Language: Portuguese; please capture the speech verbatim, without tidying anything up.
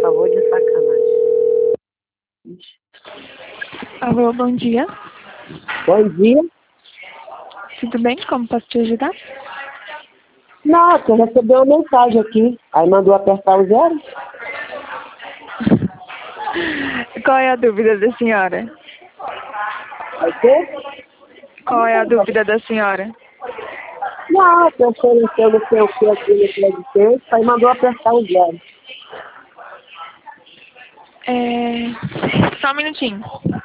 favor de sacanagem. Alô, bom dia. Bom dia. Tudo bem? Como posso te ajudar? Não, você recebeu uma mensagem aqui. Aí mandou apertar o zero. Qual é a dúvida da senhora? Aí você? Qual é a dúvida da senhora? Não, pensou no seu, no seu, que aqui no crédito, aí mandou apertar o zero. É... Só um minutinho.